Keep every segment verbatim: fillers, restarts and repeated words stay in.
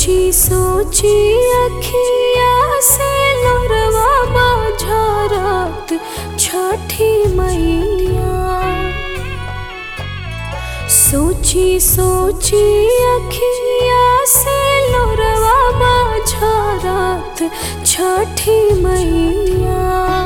सोची सोची अखिया से लोरवा बाझरत छठी मैया। सोची सोची अखिया से लोरवा बाझरत छठी मैया।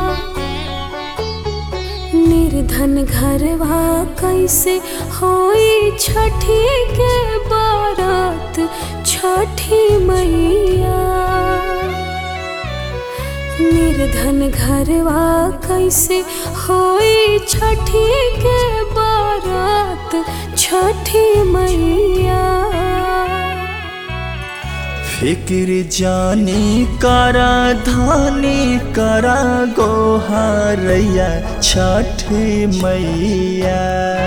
निर्धन घरवा कैसे होई छठी के बारात छठी मैया। निर्धन घरवा कैसे होई छठी के बारात छठी मैया। फिक्र जानी करा धानी करा गोहारैया छठी मैया।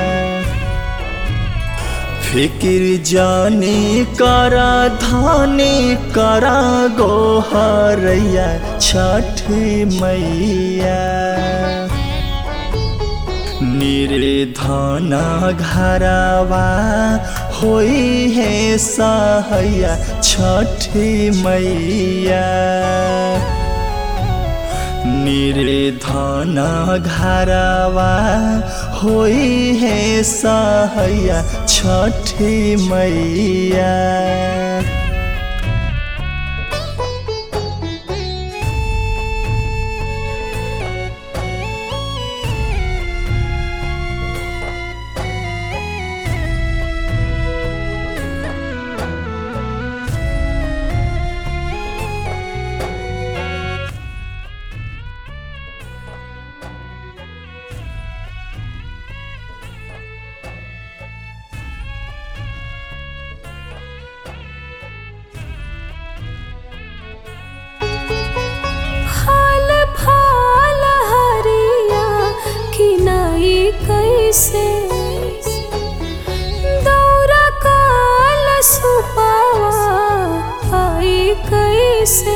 फिक्र जानी करा धानी करा गोहारैया छठी मैया। निर्धना घरवा होई है सहैया छठी मैया। निर्धना घरवा होई है सहैया छठी मैया। कैसे दौरा काल सुपावा आई कैसे।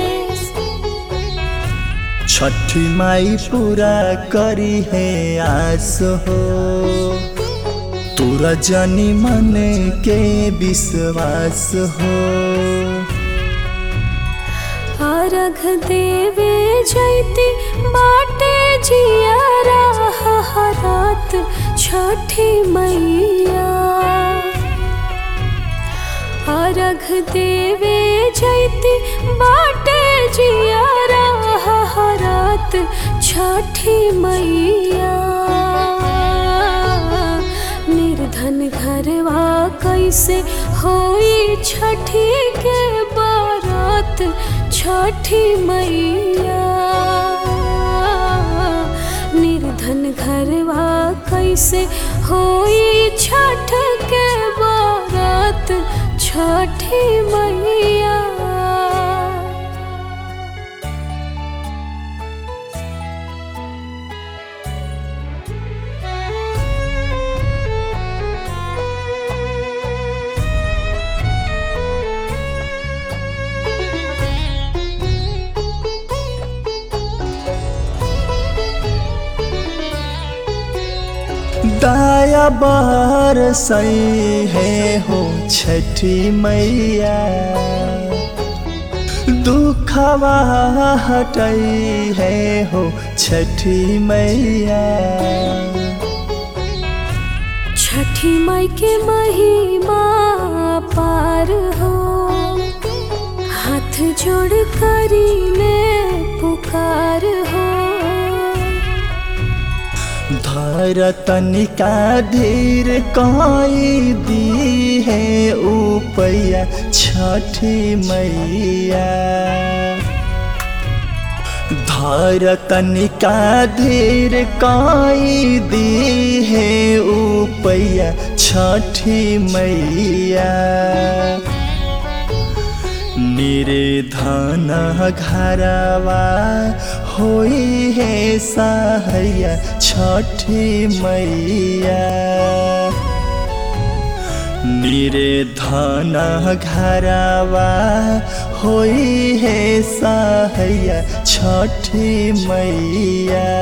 छठी माई पूरा करी है आस हो तोरा जानी मन के विश्वास हो। अर्घ देवे जैती बाटे जियारा हरात छठी मैया। अर्घ देवे जैती बाटे जियारा हरात छठी मैया। निर्धन घरवा कैसे होई छठी के बारात छठी मैया। निर्धन घरवा कैसे होई छठ के बारात छठी मैया। दाया बार सही है हो छठी मैया। दुखवा हटाई है हो छठी मैया। छठी माई के महिमा पार हो हाथ जोड़ करीने पुकार हो। धर तनिका धीर काई दी है उपैया छठी मैया। धर तनिका धीर काई दी है उपैया छठी मैया। निर्धन घरवा होई है सहैया छठी मैया। निर्धन घरवा होई है सहैया छठी मैया।